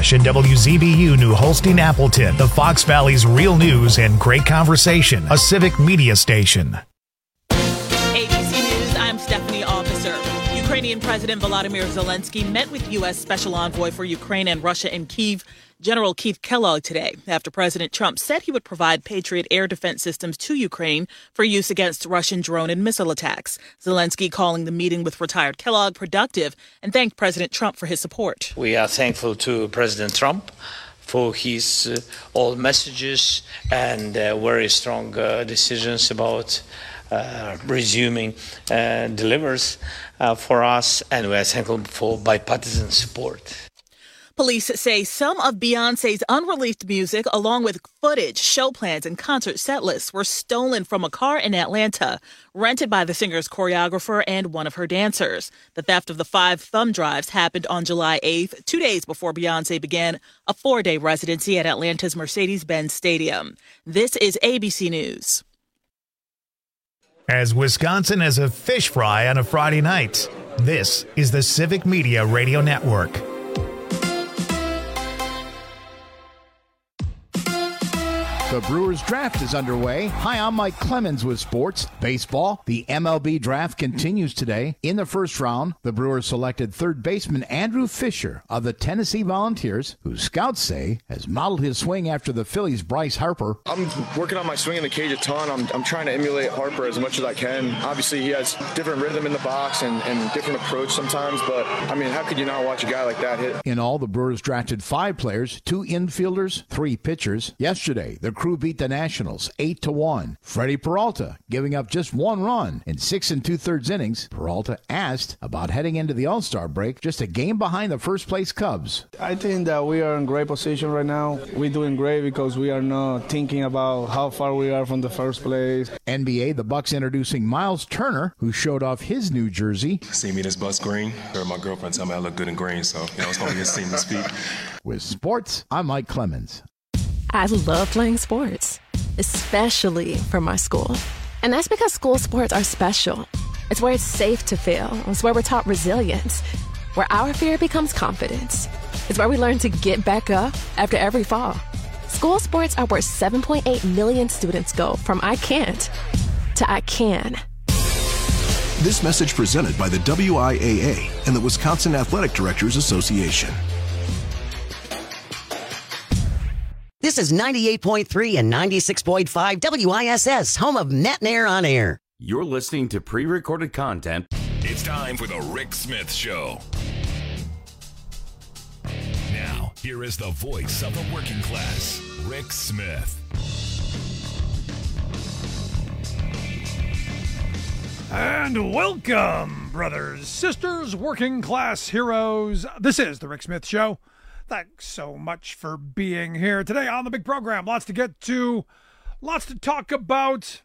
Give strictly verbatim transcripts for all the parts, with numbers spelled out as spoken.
Nash and W Z B U New Holstein Appleton, the Fox Valley's real news and great conversation, a civic media station. A B C News, I'm Stephanie Officer. Ukrainian President Volodymyr Zelensky met with U S. Special Envoy for Ukraine and Russia in Kyiv, General Keith Kellogg, today, after President Trump said he would provide Patriot air defense systems to Ukraine for use against Russian drone and missile attacks. Zelensky calling the meeting with retired Kellogg productive and thanked President Trump for his support. We are thankful to President Trump for his uh, all messages and uh, very strong uh, decisions about uh, resuming uh, delivers uh, for us, and we are thankful for bipartisan support. Police say some of Beyoncé's unreleased music, along with footage, show plans, and concert set lists, were stolen from a car in Atlanta, rented by the singer's choreographer and one of her dancers. The theft of the five thumb drives happened on July eighth, two days before Beyoncé began a four-day residency at Atlanta's Mercedes-Benz Stadium. This is A B C News. As Wisconsin has a fish fry on a Friday night, this is the Civic Media Radio Network. The Brewers draft is underway. Hi, I'm Mike Clemens with sports. Baseball, the M L B draft continues today. In the first round, the Brewers selected third baseman Andrew Fisher of the Tennessee Volunteers, who scouts say has modeled his swing after the Phillies' Bryce Harper. I'm working on my swing in the cage a ton. I'm, I'm trying to emulate Harper as much as I can. Obviously, he has different rhythm in the box and, and different approach sometimes, but, I mean, how could you not watch a guy like that hit? In all, the Brewers drafted five players, two infielders, three pitchers. Yesterday, the Crew beat the Nationals eight to one. Freddie Peralta giving up just one run in six and two-thirds innings. Peralta asked about heading into the All-Star break, just a game behind the first-place Cubs. I think that we are in great position right now. We're doing great because we are not thinking about how far we are from the first place. N B A, the Bucks introducing Miles Turner, who showed off his new jersey. See me this bus green. Heard my girlfriend tell me I look good in green, so you know it's going to be a seamless feat. With sports, I'm Mike Clemens. I love playing sports, especially for my school. And that's because school sports are special. It's where it's safe to fail. It's where we're taught resilience, where our fear becomes confidence. It's where we learn to get back up after every fall. School sports are where seven point eight million students go from I can't to I can. This message presented by the W I A A and the Wisconsin Athletic Directors Association. This is ninety-eight point three and ninety-six point five W I S S, home of Net and Air on Air. You're listening to pre-recorded content. It's time for the Rick Smith Show. Now, here is the voice of the working class, Rick Smith. And welcome, brothers, sisters, working class heroes. This is the Rick Smith Show. Thanks so much for being here today on the big program. Lots to get to, lots to talk about.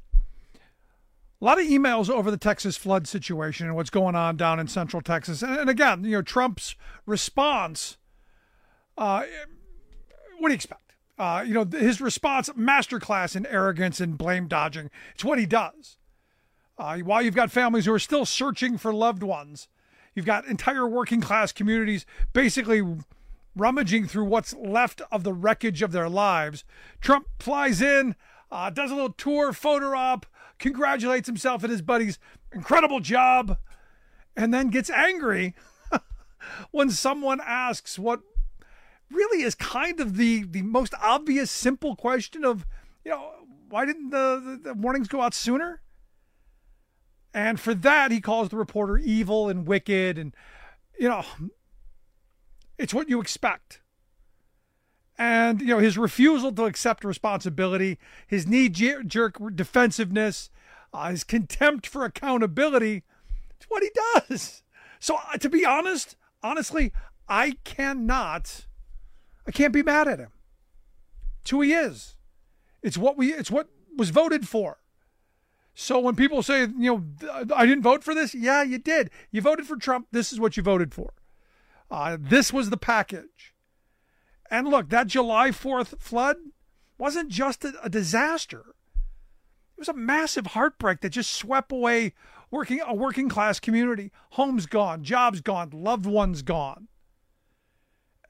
A lot of emails over the Texas flood situation and what's going on down in Central Texas. And, and again, you know, Trump's response, uh, what do you expect? Uh, you know, his response, masterclass in arrogance and blame dodging. It's what he does. Uh, while you've got families who are still searching for loved ones, you've got entire working class communities basically rummaging through what's left of the wreckage of their lives. Trump flies in, uh, does a little tour, photo op, congratulates himself and his buddies. Incredible job. And then gets angry when someone asks what really is kind of the, the most obvious, simple question of, you know, why didn't the, the, the warnings go out sooner? And for that, he calls the reporter evil and wicked. And, you know, it's what you expect. And, you know, his refusal to accept responsibility, his knee-jerk defensiveness, uh, his contempt for accountability, it's what he does. So, uh, to be honest, honestly, I cannot, I can't be mad at him. It's who he is. It's what we, it's what was voted for. So when people say, you know, I didn't vote for this, yeah, you did. You voted for Trump. This is what you voted for. Uh, this was the package. And look, that July fourth flood wasn't just a, a disaster. It was a massive heartbreak that just swept away working a working class community. Homes gone, jobs gone, loved ones gone.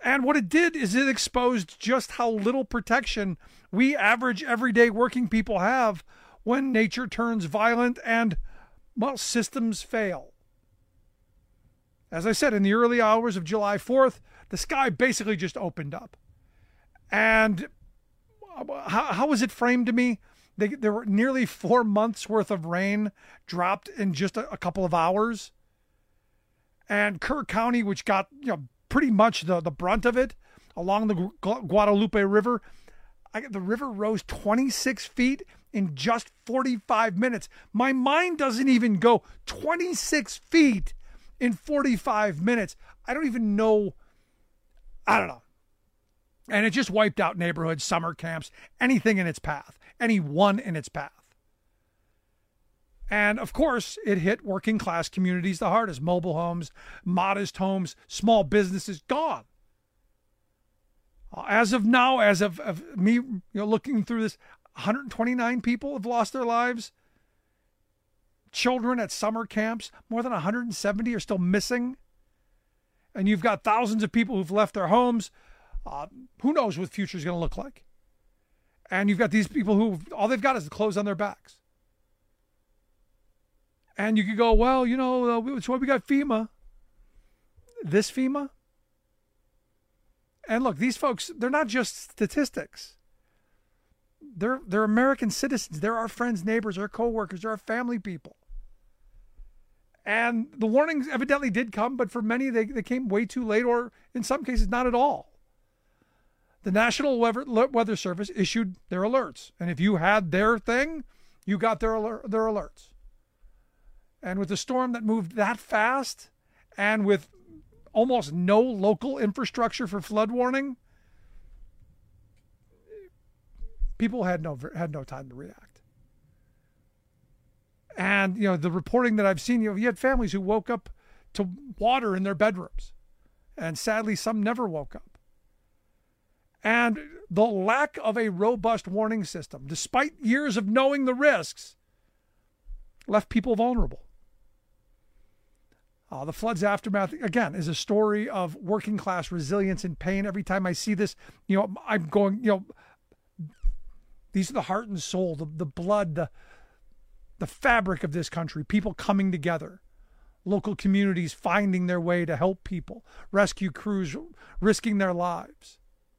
And what it did is it exposed just how little protection we average, everyday working people have when nature turns violent and, well, systems fail. As I said, in the early hours of July fourth, the sky basically just opened up. And how, how was it framed to me? They, there were nearly four months worth of rain dropped in just a, a couple of hours. And Kerr County, which got, you know, pretty much the, the brunt of it along the Gu- Guadalupe River, I, the river rose twenty-six feet in just forty-five minutes. My mind doesn't even go twenty-six feet in forty-five minutes. I don't even know. I don't know. And it just wiped out neighborhoods, summer camps, anything in its path, any one in its path. And of course, it hit working class communities the hardest. Mobile homes, modest homes, small businesses, gone. As of now, as of, of me, you know, looking through this, one hundred twenty-nine people have lost their lives. Children at summer camps, more than one hundred seventy are still missing. And you've got thousands of people who've left their homes. Uh, who knows what the future is going to look like? And you've got these people who all they've got is the clothes on their backs. And you could go, well, you know, it's why we got FEMA. This FEMA? And look, these folks, they're not just statistics. They're they're American citizens. They're our friends, neighbors, our coworkers, they're our family people. And the warnings evidently did come, but for many, they, they came way too late, or in some cases, not at all. The National Weather, Weather Service issued their alerts. And if you had their thing, you got their alert, their alerts. And with a storm that moved that fast and with almost no local infrastructure for flood warning, people had no had no time to react. And, you know, the reporting that I've seen, you know, you had families who woke up to water in their bedrooms. And sadly, some never woke up. And the lack of a robust warning system, despite years of knowing the risks, left people vulnerable. Uh, the flood's aftermath, again, is a story of working class resilience and pain. Every time I see this, you know, I'm going, you know, these are the heart and soul, the, the blood, the, the fabric of this country, people coming together, local communities finding their way to help people, rescue crews risking their lives.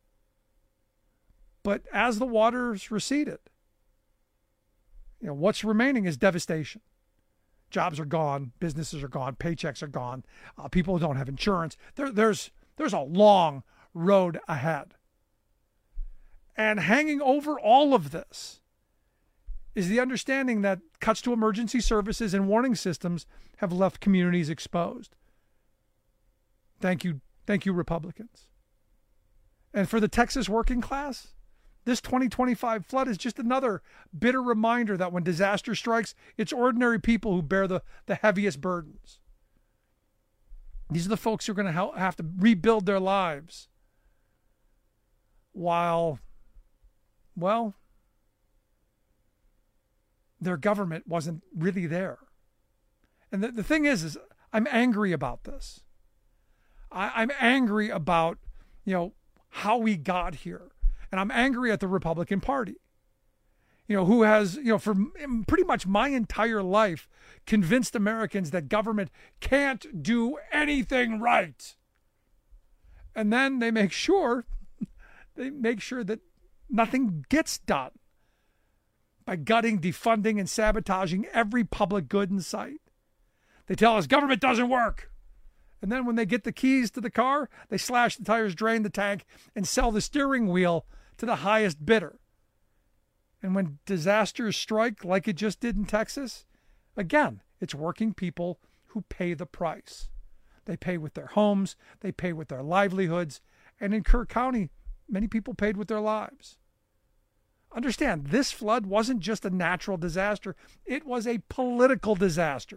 But as the waters receded, you know, what's remaining is devastation. Jobs are gone, businesses are gone, paychecks are gone, uh, people don't have insurance. There, there's there's a long road ahead. And hanging over all of this is the understanding that cuts to emergency services and warning systems have left communities exposed. Thank you, thank you, Republicans. And for the Texas working class, this twenty twenty-five flood is just another bitter reminder that when disaster strikes, it's ordinary people who bear the, the heaviest burdens. These are the folks who are going to have to rebuild their lives while, well, their government wasn't really there. And the, the thing is, is I'm angry about this. I, I'm angry about, you know, how we got here. And I'm angry at the Republican Party, you know, who has, you know, for pretty much my entire life, convinced Americans that government can't do anything right. And then they make sure, they make sure that nothing gets done by gutting, defunding, and sabotaging every public good in sight. They tell us government doesn't work. And then when they get the keys to the car, they slash the tires, drain the tank, and sell the steering wheel to the highest bidder. And when disasters strike, like it just did in Texas, again, it's working people who pay the price. They pay with their homes, they pay with their livelihoods, and in Kerr County, many people paid with their lives. Understand, this flood wasn't just a natural disaster, it was a political disaster.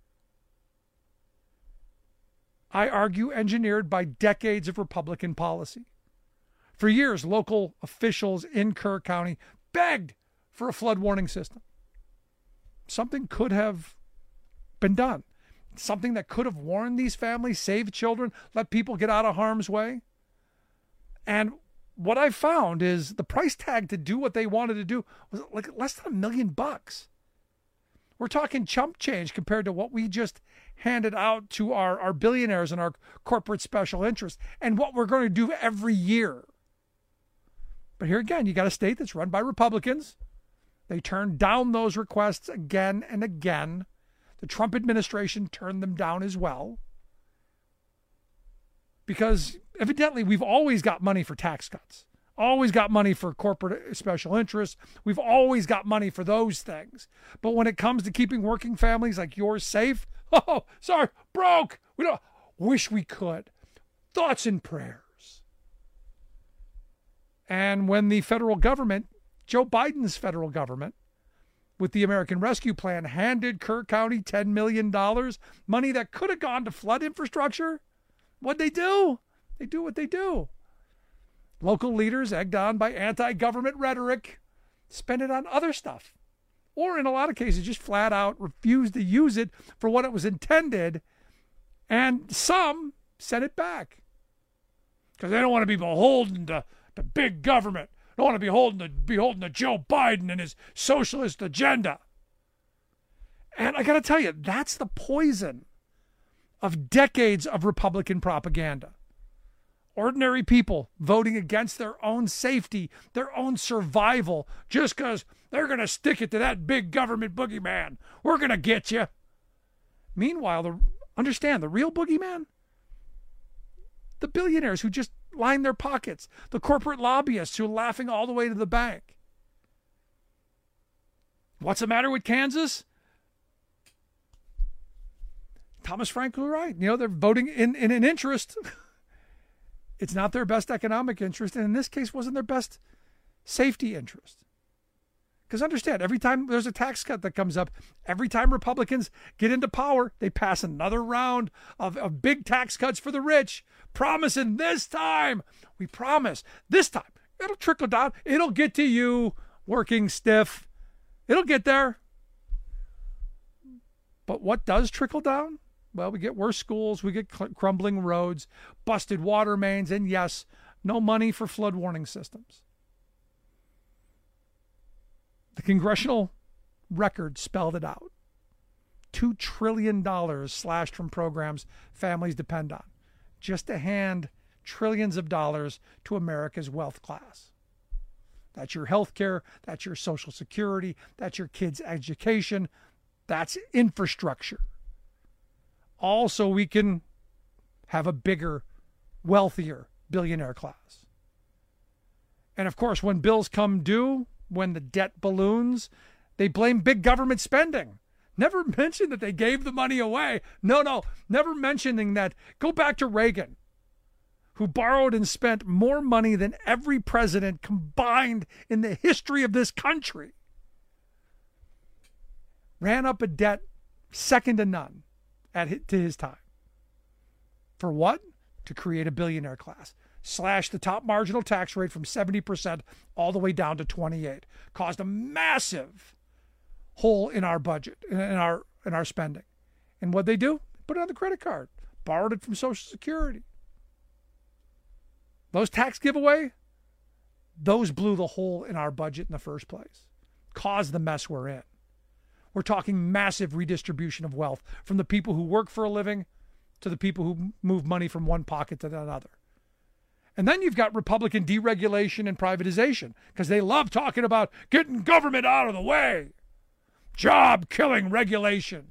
I argue engineered by decades of Republican policy. For years, local officials in Kerr County begged for a flood warning system. Something could have been done. Something that could have warned these families, saved children, let people get out of harm's way. And what I found is the price tag to do what they wanted to do was like less than a million bucks. We're talking chump change compared to what we just handed out to our, our billionaires and our corporate special interests and what we're going to do every year. But here again, you got a state that's run by Republicans. They turned down those requests again and again. The Trump administration turned them down as well. Because evidently we've always got money for tax cuts, always got money for corporate special interests. We've always got money for those things. But when it comes to keeping working families like yours safe, oh, sorry, broke. We don't wish we could. Thoughts and prayers. And when the federal government, Joe Biden's federal government, with the American Rescue Plan, handed Kerr County ten million dollars, money that could have gone to flood infrastructure, what'd they do? They do what they do. Local leaders, egged on by anti-government rhetoric, spend it on other stuff. Or in a lot of cases, just flat out refuse to use it for what it was intended. And some send it back. Because they don't want to be beholden to, to big government. They don't want to be beholden to, beholden to Joe Biden and his socialist agenda. And I got to tell you, that's the poison of decades of Republican propaganda. Ordinary people voting against their own safety, their own survival, just because they're going to stick it to that big government boogeyman. We're going to get you. Meanwhile, the, understand, the real boogeyman? The billionaires who just line their pockets. The corporate lobbyists who are laughing all the way to the bank. What's the matter with Kansas? Thomas Frank was right. You know, they're voting in, in an interest. It's not their best economic interest, and in this case wasn't their best safety interest. Because understand, every time there's a tax cut that comes up, every time Republicans get into power, they pass another round of, of big tax cuts for the rich, promising this time, we promise, this time, it'll trickle down, it'll get to you, working stiff. It'll get there. But what does trickle down? Well, we get worse schools, we get cl- crumbling roads, busted water mains, and yes, no money for flood warning systems. The congressional record spelled it out. Two trillion dollars slashed from programs families depend on, just to hand trillions of dollars to America's wealth class. That's your health care, that's your Social Security, that's your kids' education, that's infrastructure. All so we can have a bigger, wealthier billionaire class. And of course, when bills come due, when the debt balloons, they blame big government spending. Never mention that they gave the money away. No, no, never mentioning that. Go back to Reagan, who borrowed and spent more money than every president combined in the history of this country. Ran up a debt second to none at his, to his time. For what? To create a billionaire class. Slash the top marginal tax rate from seventy percent all the way down to twenty-eight. Caused a massive hole in our budget, in our in our spending. And what'd they do? Put it on the credit card. Borrowed it from Social Security. Those tax giveaway, those blew the hole in our budget in the first place. Caused the mess we're in. We're talking massive redistribution of wealth from the people who work for a living to the people who move money from one pocket to another. And then you've got Republican deregulation and privatization because they love talking about getting government out of the way. Job-killing regulation.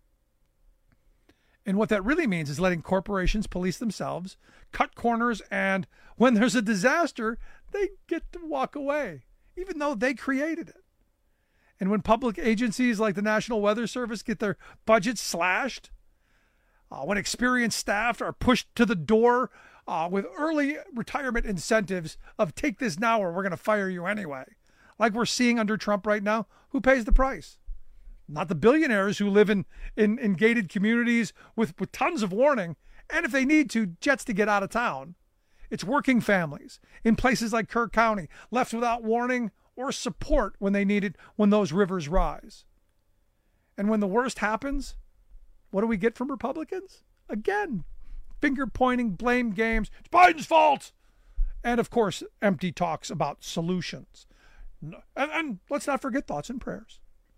And what that really means is letting corporations police themselves, cut corners, and when there's a disaster, they get to walk away, even though they created it. And when public agencies like the National Weather Service get their budgets slashed, uh, when experienced staff are pushed to the door uh, with early retirement incentives of take this now or we're going to fire you anyway, like we're seeing under Trump right now, who pays the price? Not the billionaires who live in, in, in gated communities with, with tons of warning, and if they need to, jets to get out of town. It's working families in places like Kerr County, left without warning or support when they need it, when those rivers rise. And when the worst happens, what do we get from Republicans? Again, finger-pointing, blame games. It's Biden's fault. And, of course, empty talks about solutions. And, and let's not forget thoughts and prayers.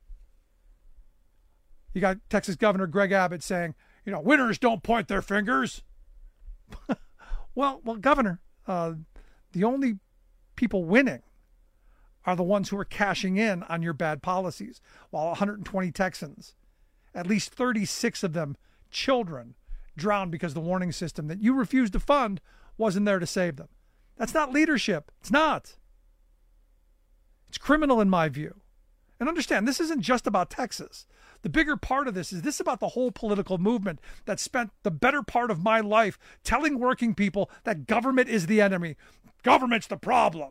You got Texas Governor Greg Abbott saying, you know, winners don't point their fingers. well, well, Governor, uh, the only people winning are the ones who are cashing in on your bad policies, while one hundred twenty Texans, at least thirty-six of them children, drowned because the warning system that you refused to fund wasn't there to save them. That's not leadership. It's not. It's criminal in my view. And understand, this isn't just about Texas. The bigger part of this is this about the whole political movement that spent the better part of my life telling working people that government is the enemy. Government's the problem.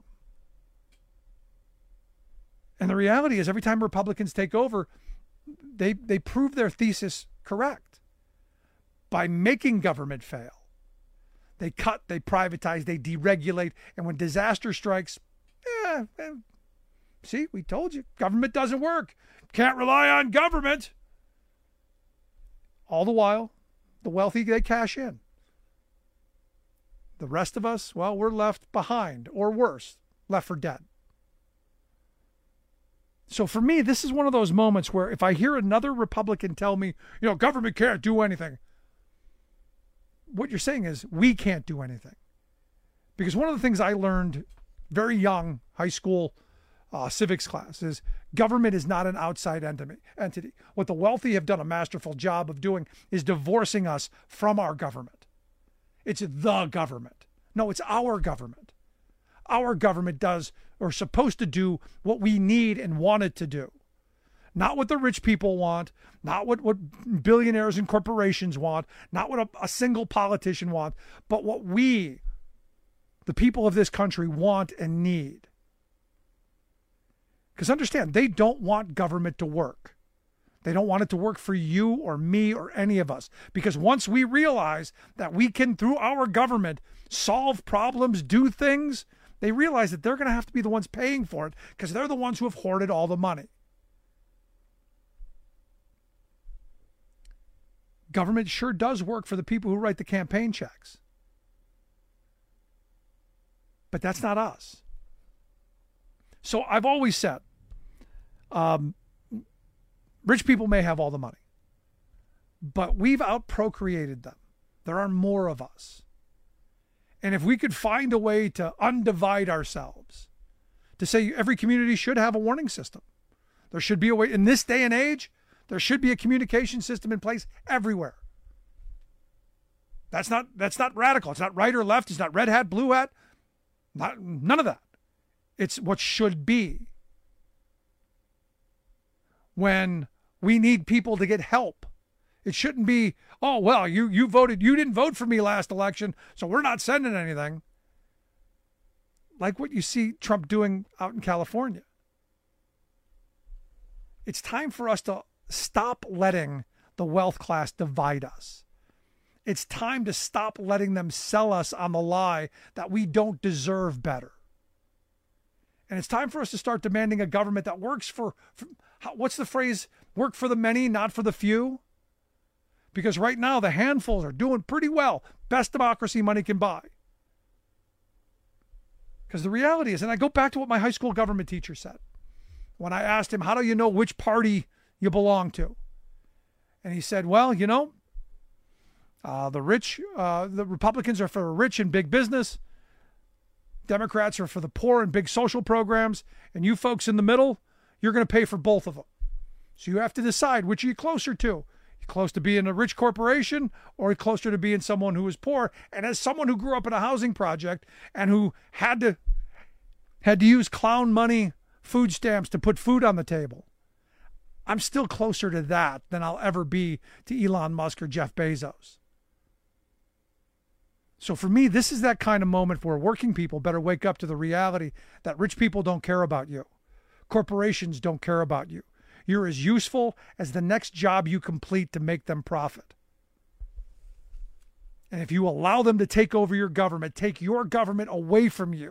And the reality is every time Republicans take over, they, they prove their thesis correct by making government fail. They cut, they privatize, they deregulate, and when disaster strikes, eh, eh, see, we told you, government doesn't work. Can't rely on government. All the while, the wealthy, they cash in. The rest of us, well, we're left behind, or worse, left for dead. So for me, this is one of those moments where if I hear another Republican tell me, you know, government can't do anything, what you're saying is we can't do anything. Because one of the things I learned very young, high school uh, civics class, is government is not an outside entity. What the wealthy have done a masterful job of doing is divorcing us from our government. It's the government. No, it's our government. Our government does or is supposed to do what we need and want it to do. Not what the rich people want, not what, what billionaires and corporations want, not what a, a single politician wants, but what we, the people of this country, want and need. Because understand, they don't want government to work. They don't want it to work for you or me or any of us. Because once we realize that we can, through our government, solve problems, do things, they realize that they're going to have to be the ones paying for it because they're the ones who have hoarded all the money. Government sure does work for the people who write the campaign checks. But that's not us. So I've always said, um, rich people may have all the money, but we've outprocreated them. There are more of us. And if we could find a way to undivide ourselves, to say every community should have a warning system. There should be a way, in this day and age, there should be a communication system in place everywhere. That's not, that's not radical. It's not right or left. It's not red hat, blue hat. Not, none of that. It's what should be. When we need people to get help, it shouldn't be, oh, well, you, you voted, you didn't vote for me last election, so we're not sending anything. Like what you see Trump doing out in California. It's time for us to stop letting the wealth class divide us. It's time to stop letting them sell us on the lie that we don't deserve better. And it's time for us to start demanding a government that works for, for what's the phrase? Work for the many, not for the few. Because right now the handfuls are doing pretty well. Best democracy money can buy. Because the reality is, and I go back to what my high school government teacher said when I asked him, how do you know which party you belong to? And he said, well, you know, uh, the rich, uh, the Republicans are for rich and big business. Democrats are for the poor and big social programs. And you folks in the middle, you're going to pay for both of them. So you have to decide which are you closer to. You close to being a rich corporation or closer to being someone who is poor. And as someone who grew up in a housing project and who had to had to use clown money food stamps to put food on the table, I'm still closer to that than I'll ever be to Elon Musk or Jeff Bezos. So for me, this is that kind of moment where working people better wake up to the reality that rich people don't care about you. Corporations don't care about you. You're as useful as the next job you complete to make them profit. And if you allow them to take over your government, take your government away from you,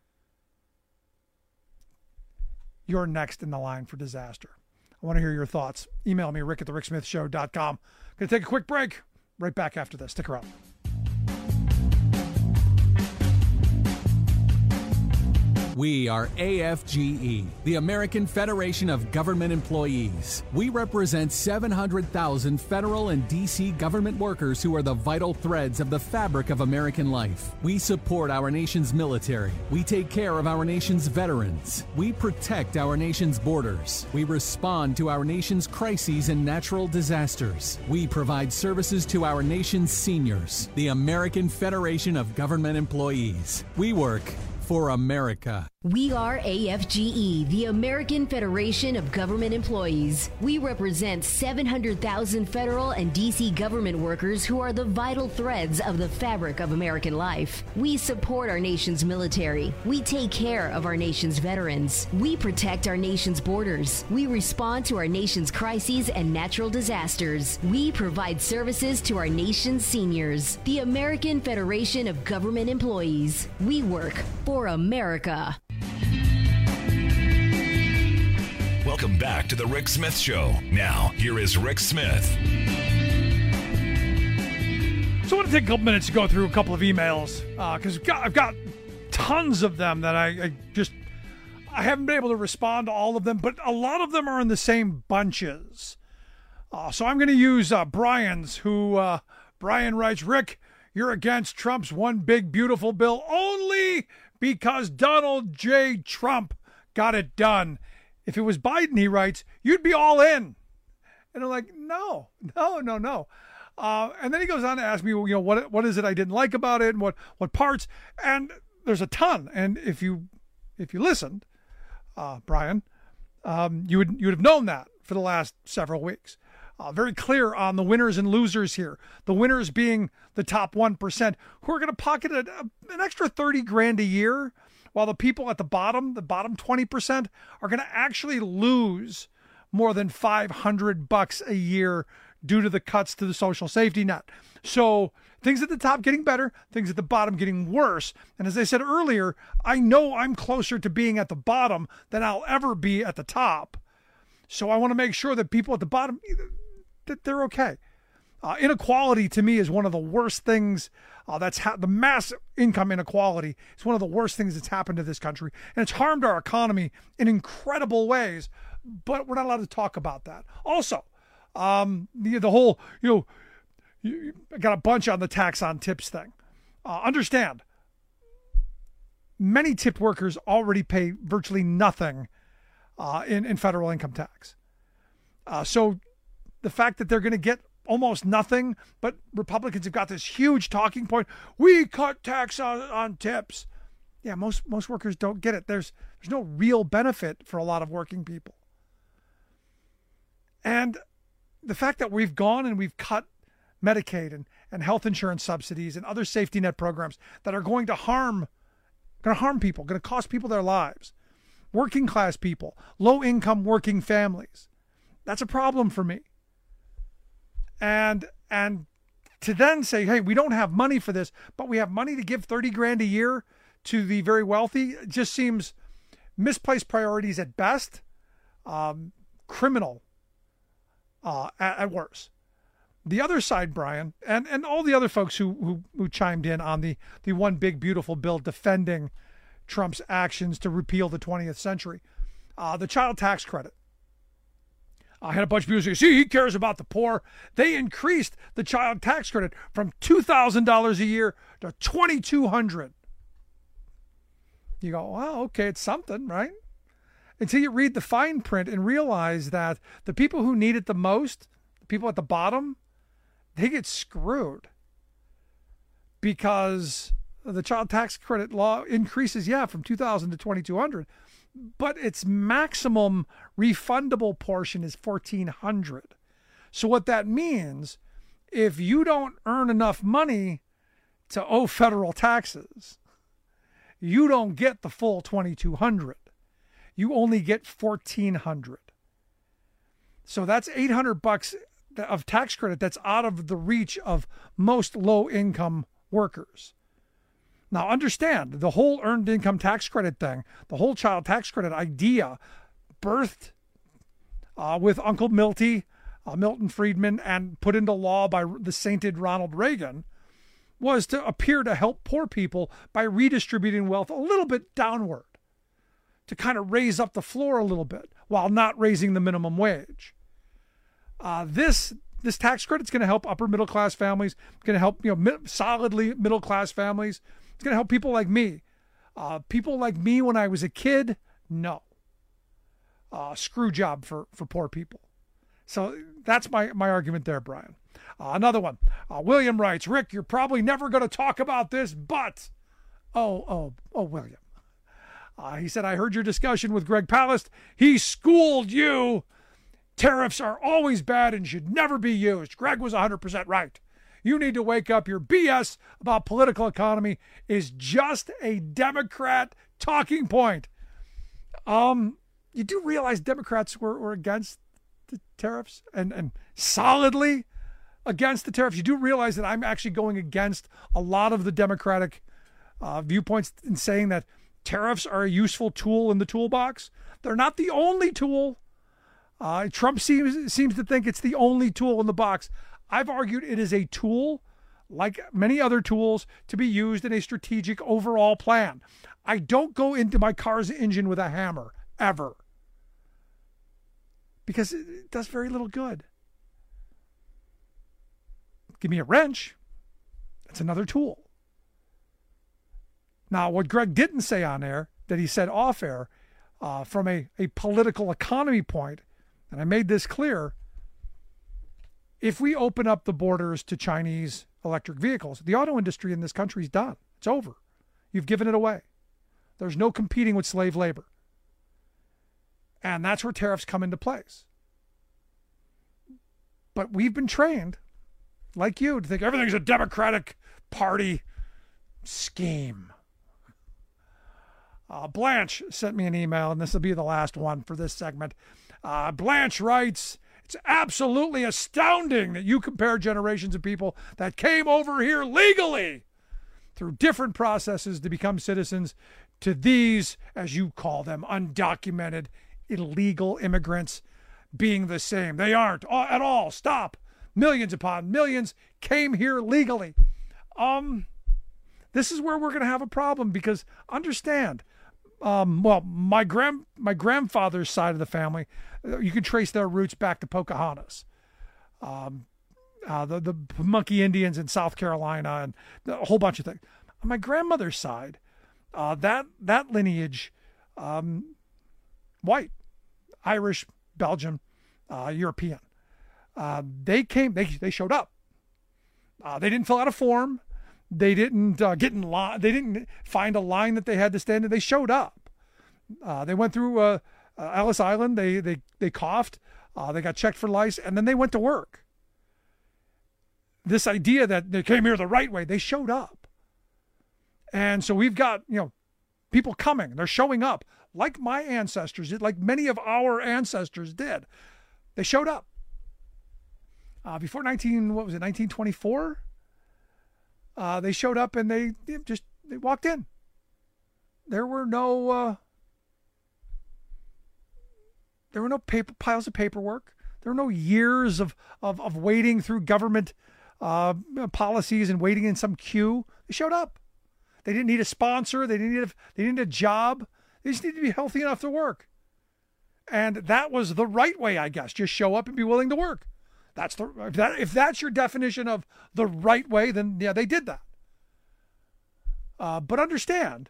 you're next in the line for disaster. I want to hear your thoughts. Email me, rick at the rick smith show dot com. Going to take a quick break. Right back after this. Stick around. We are A F G E, the American Federation of Government Employees. We represent seven hundred thousand federal and D C government workers who are the vital threads of the fabric of American life. We support our nation's military. We take care of our nation's veterans. We protect our nation's borders. We respond to our nation's crises and natural disasters. We provide services to our nation's seniors. The American Federation of Government Employees. We work for America. We are A F G E, the American Federation of Government Employees. We represent seven hundred thousand federal and D C government workers who are the vital threads of the fabric of American life. We support our nation's military. We take care of our nation's veterans. We protect our nation's borders. We respond to our nation's crises and natural disasters. We provide services to our nation's seniors. The American Federation of Government Employees. We work for America. Welcome back to the Rick Smith Show. Now, here is Rick Smith. So I want to take a couple minutes to go through a couple of emails because uh, I've, got, I've got tons of them that I, I just I haven't been able to respond to all of them, but a lot of them are in the same bunches. Uh, so I'm going to use uh, Brian's, who uh, Brian writes, Rick, you're against Trump's one big beautiful bill only because Donald J. Trump got it done. If it was Biden, he writes, you'd be all in. And I'm like, no, no, no, no. Uh, and then he goes on to ask me, you know, what what is it I didn't like about it, and what what parts? And there's a ton. And if you if you listened, uh, Brian, um, you would you would have known that for the last several weeks. Uh, very clear on the winners and losers here. The winners being the top one percent, who are going to pocket a, a, an extra thirty grand a year, while the people at the bottom, the bottom twenty percent, are going to actually lose more than five hundred bucks a year due to the cuts to the social safety net. So things at the top getting better, things at the bottom getting worse. And as I said earlier, I know I'm closer to being at the bottom than I'll ever be at the top. So I want to make sure that people at the bottom, that they're okay. Uh, inequality to me is one of the worst things uh, that's ha- the mass income inequality is one of the worst things that's happened to this country. And it's harmed our economy in incredible ways, but we're not allowed to talk about that. Also, um, the, the whole, you know, you, I got a bunch on the tax on tips thing. Uh, understand, many tipped workers already pay virtually nothing uh, in, in federal income tax. Uh, so the fact that they're going to get almost nothing, but Republicans have got this huge talking point. We cut tax on, on tips. Yeah, most most workers don't get it. There's there's no real benefit for a lot of working people. And the fact that we've gone and we've cut Medicaid and, and health insurance subsidies and other safety net programs that are going to harm going to harm people, going to cost people their lives, working class people, low income working families. That's a problem for me. And and to then say, hey, we don't have money for this, but we have money to give thirty grand a year to the very wealthy, it just seems misplaced priorities at best, um, criminal uh, at, at worst. The other side, Brian, and, and all the other folks who, who who chimed in on the, the one big beautiful bill defending Trump's actions to repeal the twentieth century, uh, the child tax credit. I had a bunch of people say, see, he cares about the poor. They increased the child tax credit from two thousand dollars a year to twenty-two hundred dollars. You go, well, okay, it's something, right? Until you read the fine print and realize that the people who need it the most, the people at the bottom, they get screwed. Because the child tax credit law increases, yeah, from two thousand dollars to twenty-two hundred dollars. But its maximum refundable portion is fourteen hundred dollars. So what that means, if you don't earn enough money to owe federal taxes, you don't get the full twenty-two hundred dollars. You only get fourteen hundred dollars. So that's eight hundred bucks of tax credit that's out of the reach of most low-income workers. Now, understand, the whole earned income tax credit thing, the whole child tax credit idea, birthed uh, with Uncle Milty, uh, Milton Friedman, and put into law by the sainted Ronald Reagan, was to appear to help poor people by redistributing wealth a little bit downward. to kind of raise up the floor a little bit while not raising the minimum wage. Uh, this this tax credit is going to help upper middle class families. It's going to help, you know, mi- solidly middle class families. It's going to help people like me. Uh, people like me when I was a kid, no. Uh, screw job for, for poor people. So that's my, my argument there, Brian. Uh, another one. Uh, William writes, Rick, you're probably never going to talk about this, but... Oh, oh, oh, William. Uh, he said, I heard your discussion with Greg Palast. He schooled you. Tariffs are always bad and should never be used. Greg was one hundred percent right. You need to wake up. Your B S about political economy is just a Democrat talking point. Um, you do realize Democrats were, were against the tariffs and, and solidly against the tariffs. You do realize that I'm actually going against a lot of the Democratic uh, viewpoints in saying that tariffs are a useful tool in the toolbox. They're not the only tool. Uh, Trump seems seems to think it's the only tool in the box. I've argued it is a tool, like many other tools, to be used in a strategic overall plan. I don't go into my car's engine with a hammer, ever. Because it does very little good. Give me a wrench. That's another tool. Now, what Greg didn't say on air, that he said off air, uh, from a, a political economy point, and I made this clear, if we open up the borders to Chinese electric vehicles, the auto industry in this country is done. It's over. You've given it away. There's no competing with slave labor. And that's where tariffs come into place. But we've been trained, like you, to think everything's a Democratic Party scheme. Uh, Blanche sent me an email, and this will be the last one for this segment. Uh, Blanche writes, it's absolutely astounding that you compare generations of people that came over here legally through different processes to become citizens to these, as you call them, undocumented, illegal immigrants being the same. They aren't at all. Stop. Millions upon millions came here legally. Um, this is where we're going to have a problem because understand, Um, well, my grand my grandfather's side of the family, you can trace their roots back to Pocahontas, um, uh, the the Monkey Indians in South Carolina, and a whole bunch of things. On my grandmother's side, uh, that that lineage, um, white, Irish, Belgian, uh, European, uh, they came. They they showed up. Uh, they didn't fill out a form. They didn't uh, get in line. They didn't find a line that they had to stand in. They showed up. Uh, they went through uh, uh, Ellis Island. They they they coughed. Uh, they got checked for lice, and then they went to work. This idea that they came here the right way, they showed up. And so we've got, you know, people coming. They're showing up like my ancestors did, like many of our ancestors did. They showed up. Uh, before nineteen, what was it, nineteen twenty-four? Uh, they showed up and they, they just they walked in. There were no uh, there were no paper piles of paperwork. There were no years of of, of waiting through government uh, policies and waiting in some queue. They showed up. They didn't need a sponsor. They didn't need a, they didn't need a job. They just needed to be healthy enough to work. And that was the right way, I guess. Just show up and be willing to work. That's the if that if that's your definition of the right way, then yeah, they did that. Uh, but understand,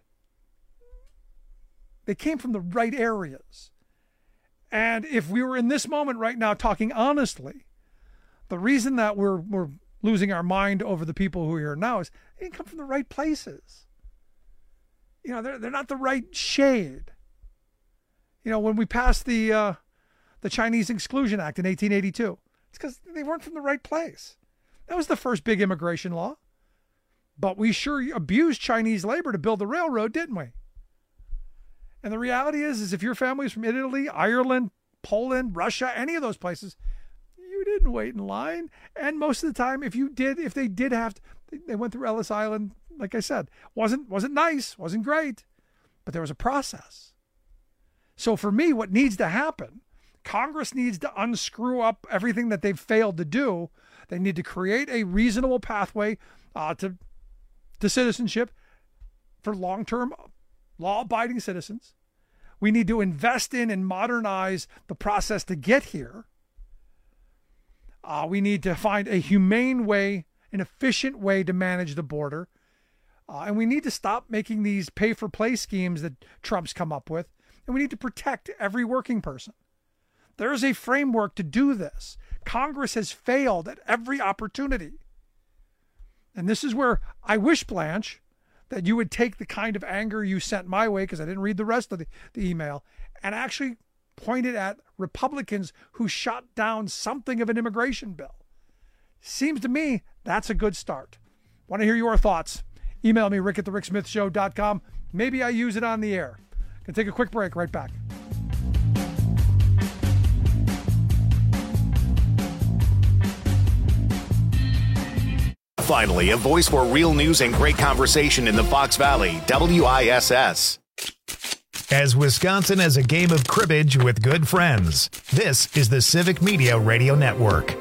they came from the right areas. And if we were in this moment right now talking honestly, the reason that we're we're losing our mind over the people who are here now is they didn't come from the right places. You know, they're they're not the right shade. You know, when we passed the uh, the Chinese Exclusion Act in eighteen eighty-two. It's because they weren't from the right place. That was the first big immigration law. But we sure abused Chinese labor to build the railroad, didn't we? And the reality is, is if your family is from Italy, Ireland, Poland, Russia, any of those places, you didn't wait in line. And most of the time, if you did, if they did have to, they went through Ellis Island, like I said, wasn't wasn't nice, wasn't great, but there was a process. So for me, what needs to happen, Congress needs to unscrew up everything that they've failed to do. They need to create a reasonable pathway uh, to, to citizenship for long-term law-abiding citizens. We need to invest in and modernize the process to get here. Uh, we need to find a humane way, an efficient way to manage the border. Uh, and we need to stop making these pay-for-play schemes that Trump's come up with. And we need to protect every working person. There is a framework to do this. Congress has failed at every opportunity. And this is where I wish, Blanche, that you would take the kind of anger you sent my way, because I didn't read the rest of the, the email, and actually point it at Republicans who shot down something of an immigration bill. Seems to me that's a good start. Want to hear your thoughts? Email me, rick at the rick smith show dot com. Maybe I use it on the air. Gonna take a quick break, right back. Finally, a voice for real news and great conversation in the Fox Valley, W I S S. As Wisconsin has a game of cribbage with good friends, this is the Civic Media Radio Network.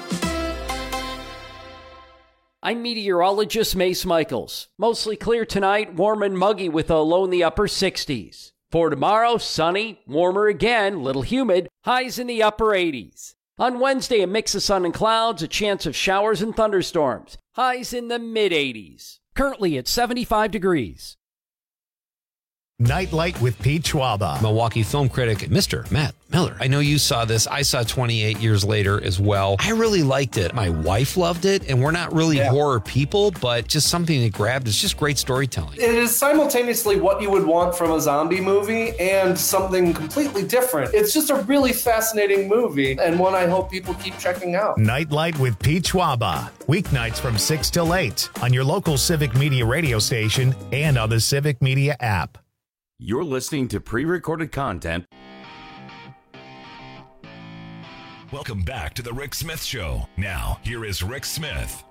I'm meteorologist Mace Michaels. Mostly clear tonight, warm and muggy with a low in the upper sixties. For tomorrow, sunny, warmer again, little humid, highs in the upper eighties. On Wednesday, a mix of sun and clouds, a chance of showers and thunderstorms. Highs in the mid-eighties. Currently at seventy-five degrees. Nightlight with Pete Schwaba. Milwaukee film critic, Mister Matt Miller. I know you saw this. I saw twenty-eight years later as well. I really liked it. My wife loved it, and we're not really yeah. horror people, but just something that grabbed. It's just great storytelling. It is simultaneously what you would want from a zombie movie and something completely different. It's just a really fascinating movie, and one I hope people keep checking out. Nightlight with Pete Schwaba. Weeknights from six till eight on your local Civic Media radio station and on the Civic Media app. You're listening to pre-recorded content. Welcome back to the Rick Smith Show. Now, here is Rick Smith.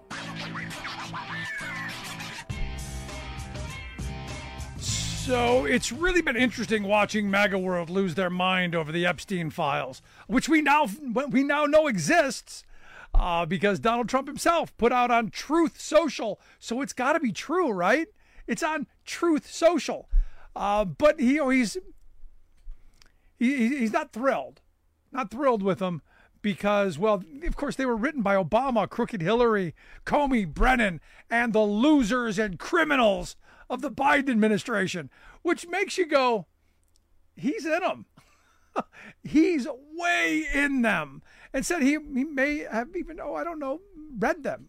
So it's really been interesting watching MAGA World lose their mind over the Epstein files, which we now we now know exists uh, because Donald Trump himself put out on Truth Social. So it's got to be true, right? It's on Truth Social. Uh, but he, he's he, he's not thrilled, not thrilled with them because, well, of course, they were written by Obama, crooked Hillary, Comey, Brennan, and the losers and criminals of the Biden administration, which makes you go, he's in them. He's way in them. And said he, he may have even, oh, I don't know, read them.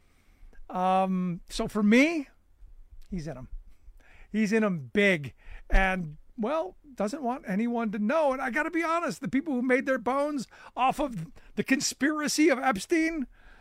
Um, so for me, he's in them. He's in them big and, well, doesn't want anyone to know. And I got to be honest, the people who made their bones off of the conspiracy of Epstein,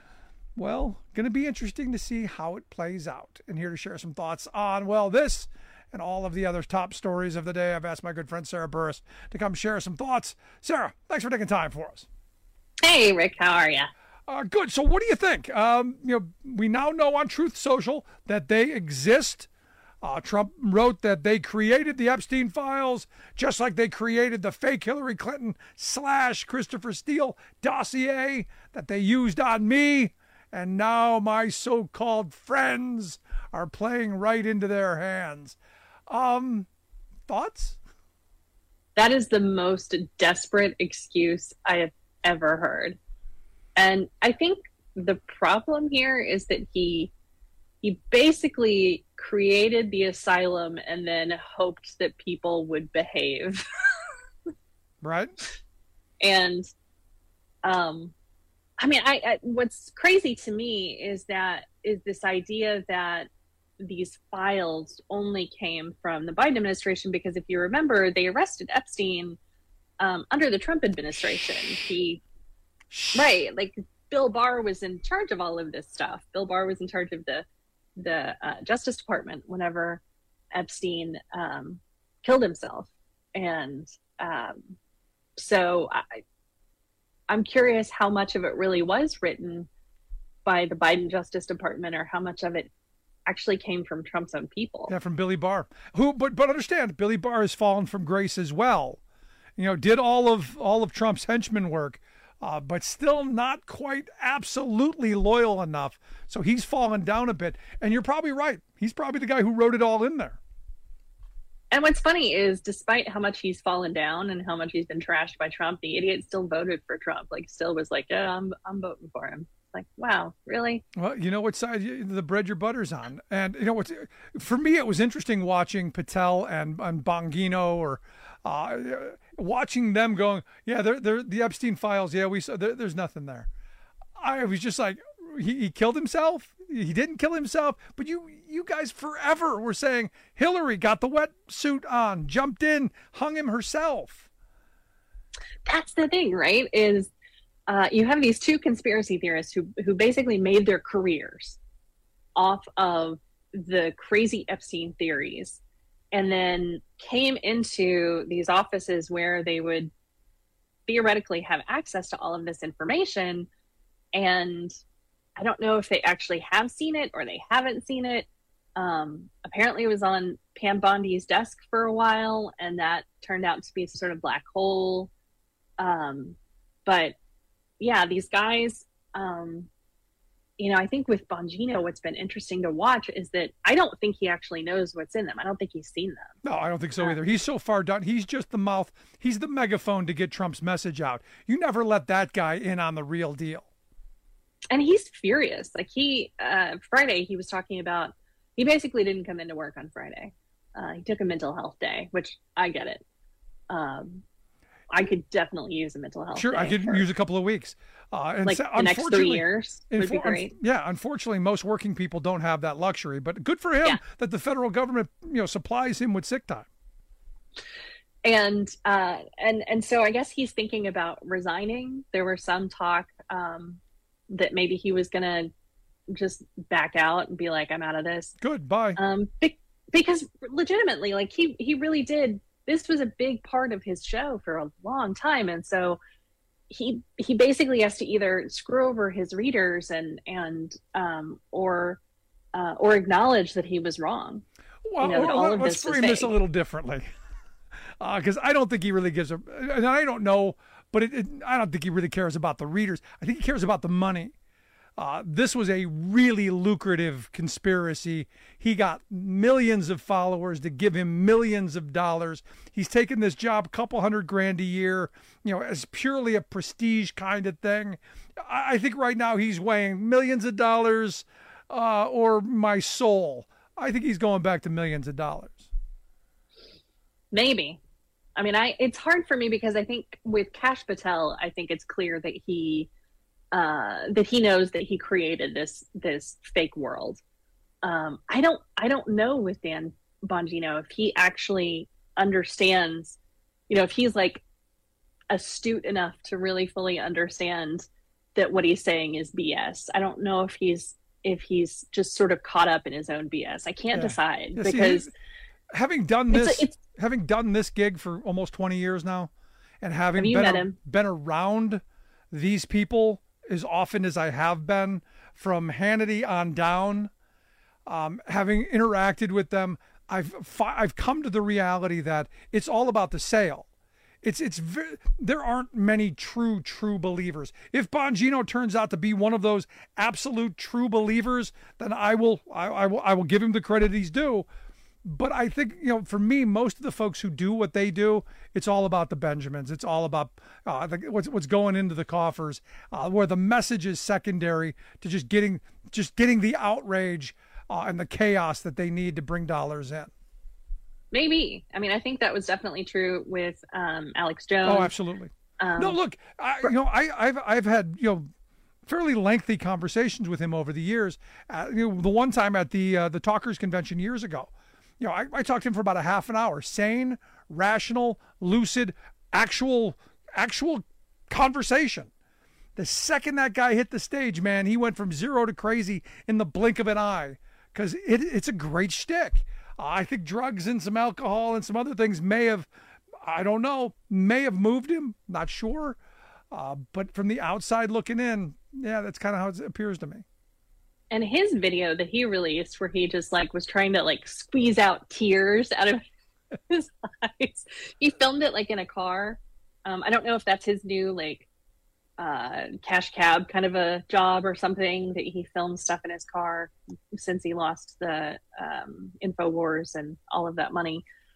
well, going to be interesting to see how it plays out. And here to share some thoughts on, well, this and all of the other top stories of the day, I've asked my good friend Sarah Burris to come share some thoughts. Sarah, thanks for taking time for us. Hey, Rick, how are you? Uh, good. So what do you think? Um, you know, we now know on Truth Social that they exist. Uh, Trump wrote that they created the Epstein files just like they created the fake Hillary Clinton slash Christopher Steele dossier that they used on me. And now my so-called friends are playing right into their hands. Um, thoughts? That is the most desperate excuse I have ever heard. And I think the problem here is that he he basically created the asylum and then hoped that people would behave. Right. And, um, I mean, I, I what's crazy to me is that is this idea that these files only came from the Biden administration, because if you remember, they arrested Epstein um, under the Trump administration. He, right, like Bill Barr was in charge of all of this stuff. Bill Barr was in charge of the the uh, Justice Department whenever Epstein um, killed himself. And um, so I, I'm curious how much of it really was written by the Biden Justice Department, or how much of it actually came from Trump's own people. Yeah, from Billy Barr, who, but but understand, Billy Barr has fallen from grace as well. You know, did all of all of Trump's henchmen work, uh, but still not quite absolutely loyal enough. So he's fallen down a bit. And you're probably right. He's probably the guy who wrote it all in there. And what's funny is, despite how much he's fallen down and how much he's been trashed by Trump, the idiot still voted for Trump. Like, still was like, yeah, I'm I'm voting for him. Like, wow, really? Well, you know what side you, the bread your butter's on. And, you know, what's for me, it was interesting watching Patel and, and Bongino or uh, watching them going, yeah, they're, they're the Epstein files. Yeah, we saw there, there's nothing there. I was just like, he, he killed himself. He didn't kill himself, but you you guys forever were saying Hillary got the wetsuit on, jumped in, hung him herself. That's the thing, right? Is uh, you have these two conspiracy theorists who who basically made their careers off of the crazy Epstein theories, and then came into these offices where they would theoretically have access to all of this information, and I don't know if they actually have seen it or they haven't seen it. Um, apparently it was on Pam Bondi's desk for a while, and that turned out to be a sort of black hole. Um, but yeah, these guys, um, you know, I think with Bongino, what's been interesting to watch is that I don't think he actually knows what's in them. I don't think he's seen them. No, I don't think so either. He's so far done. He's just the mouth. He's the megaphone to get Trump's message out. You never let that guy in on the real deal. And he's furious. Like he, uh, Friday, he was talking about, he basically didn't come into work on Friday. Uh, he took a mental health day, which I get it. Um, I could definitely use a mental health sure, day. Sure, I could for, use a couple of weeks. Uh, and like so, the next three years would infor- be great. Un- yeah, unfortunately, most working people don't have that luxury. But good for him yeah. that the federal government, you know, supplies him with sick time. And uh, and and so I guess he's thinking about resigning. There was some talk um, that maybe he was going to just back out and be like, I'm out of this. Good, bye. Um, be- because legitimately, like he, he really did. This was a big part of his show for a long time. And so he, he basically has to either screw over his readers and, and, um, or, uh, or acknowledge that he was wrong. Well, you know, that well, all of let's this frame this a little differently. Because uh, I don't think he really gives a, and I don't know, but it, it, I don't think he really cares about the readers. I think he cares about the money. Uh, this was a really lucrative conspiracy. He got millions of followers to give him millions of dollars. He's taken this job, a couple hundred grand a year, you know, as purely a prestige kind of thing. I, I think right now he's weighing millions of dollars uh, or my soul. I think he's going back to millions of dollars. Maybe. I mean, I it's hard for me because I think with Kash Patel, I think it's clear that he uh, that he knows that he created this this fake world. Um, I don't I don't know with Dan Bongino if he actually understands, you know, if he's like astute enough to really fully understand that what he's saying is B S. I don't know if he's if he's just sort of caught up in his own B S. I can't yeah. decide yeah, because see, having done this, it's, it's, having done this gig for almost twenty years now, and having have been, met a, been around these people as often as I have been, from Hannity on down, um, having interacted with them, I've I've come to the reality that it's all about the sale. It's it's very, there aren't many true true believers. If Bongino turns out to be one of those absolute true believers, then I will I, I will I will give him the credit he's due. But I think, you know, for me, most of the folks who do what they do, it's all about the Benjamins. It's all about uh, the, what's what's going into the coffers, uh, where the message is secondary to just getting just getting the outrage uh, and the chaos that they need to bring dollars in. Maybe. I mean, I think that was definitely true with um, Alex Jones. Oh, absolutely. Um, no, look, I, you know, I, I've I've had you know fairly lengthy conversations with him over the years. Uh, you know, the one time at the uh, the Talkers Convention years ago. You know, I, I talked to him for about a half an hour. Sane, rational, lucid, actual, actual conversation. The second that guy hit the stage, man, he went from zero to crazy in the blink of an eye. Because it, it's a great shtick. Uh, I think drugs and some alcohol and some other things may have, I don't know, may have moved him. Not sure. Uh, but from the outside looking in, yeah, that's kind of how it appears to me. And his video that he released where he just like was trying to like squeeze out tears out of his eyes. He filmed it like in a car. Um, I don't know if that's his new like uh, cash cab kind of a job or something, that he films stuff in his car since he lost the um, InfoWars and all of that money.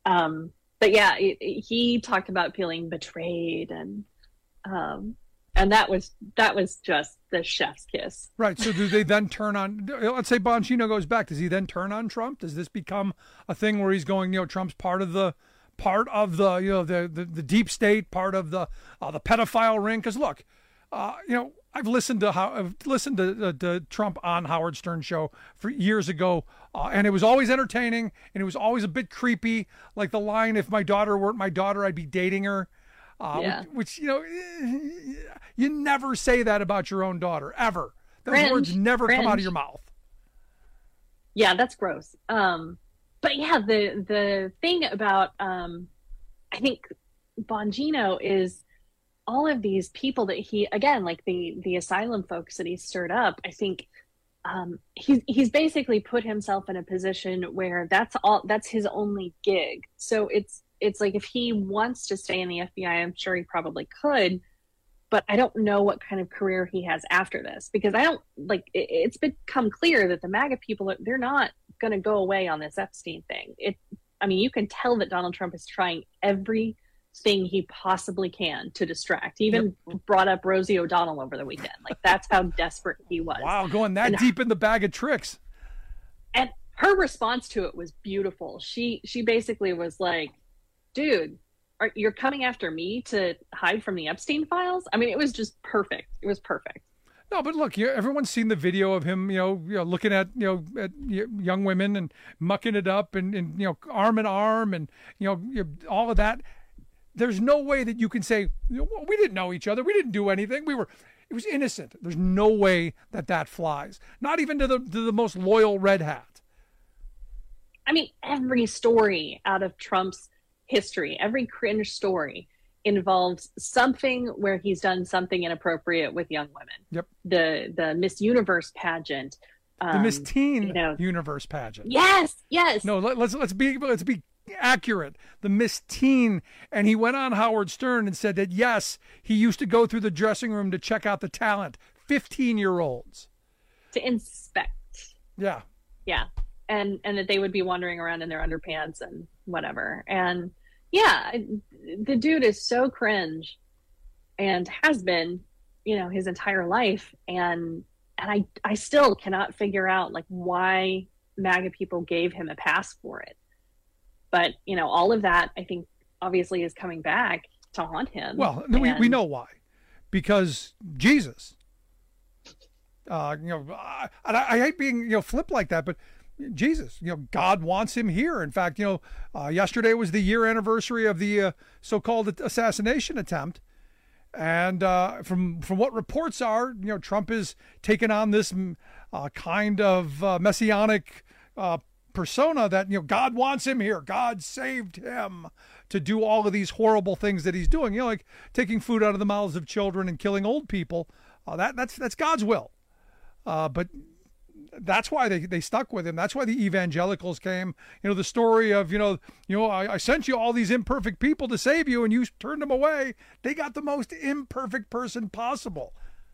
Um, but yeah, it, it, he talked about feeling betrayed, and um, and that was that was just the chef's kiss. Right. So do they then turn on? Let's say Bongino goes back. Does he then turn on Trump? Does this become a thing where he's going? You know, Trump's part of the part of the you know the the, the deep state, part of the uh, the pedophile ring. Because look, uh, you know, I've listened to how I've listened to, uh, to Trump on Howard Stern show for years ago, uh, and it was always entertaining, and it was always a bit creepy. Like the line, "If my daughter weren't my daughter, I'd be dating her." Uh, yeah. which, which, you know, you never say that about your own daughter, ever. Those Cringe, words never cringe. come out of your mouth. Yeah, that's gross. Um, but yeah, the the thing about, um, I think Bongino is all of these people that he, again, like the the asylum folks that he stirred up, I think um, he's, he's basically put himself in a position where that's all, that's his only gig. So it's, It's like if he wants to stay in the F B I, I'm sure he probably could, but I don't know what kind of career he has after this, because I don't like it, it's become clear that the MAGA people, they're not going to go away on this Epstein thing. It, I mean, you can tell that Donald Trump is trying everything he possibly can to distract. He even yep. brought up Rosie O'Donnell over the weekend. Like that's how desperate he was. Wow, going that and, deep in the bag of tricks. And her response to it was beautiful. She she basically was like, dude, are, you're coming after me to hide from the Epstein files? I mean, it was just perfect. It was perfect. No, but look, you, everyone's seen the video of him, you know, you know, looking at, you know, at young women and mucking it up and, and you know, arm in arm and, you know, you know, all of that. There's no way that you can say, well, we didn't know each other. We didn't do anything. We were, it was innocent. There's no way that that flies. Not even to the to the most loyal red hat. I mean, every story out of Trump's history, every cringe story involves something where he's done something inappropriate with young women. Yep. The the Miss Universe pageant, um, the Miss Teen you know, Universe pageant. Yes, yes. No, let, let's let's be let's be accurate. The Miss Teen, and he went on Howard Stern and said that yes, he used to go through the dressing room to check out the talent. Fifteen-year-olds to inspect. Yeah. Yeah. And and that they would be wandering around in their underpants and whatever. And yeah, the dude is so cringe and has been, you know, his entire life. And and I I still cannot figure out like why MAGA people gave him a pass for it. But, you know, all of that I think obviously is coming back to haunt him. Well, and... we we know why. Because Jesus. Uh, you know, I, I hate being, you know, flip like that, but Jesus, you know, God wants him here. In fact, you know, uh, yesterday was the year anniversary of the uh, so-called assassination attempt. And uh, from from what reports are, you know, Trump is taking on this uh, kind of uh, messianic uh, persona that, you know, God wants him here. God saved him to do all of these horrible things that he's doing. You know, like taking food out of the mouths of children and killing old people. Uh, that that's that's God's will. Uh, but that's why they, they stuck with him. That's why the evangelicals came. You know, the story of, you know, you know, I, I sent you all these imperfect people to save you and you turned them away. They got the most imperfect person possible.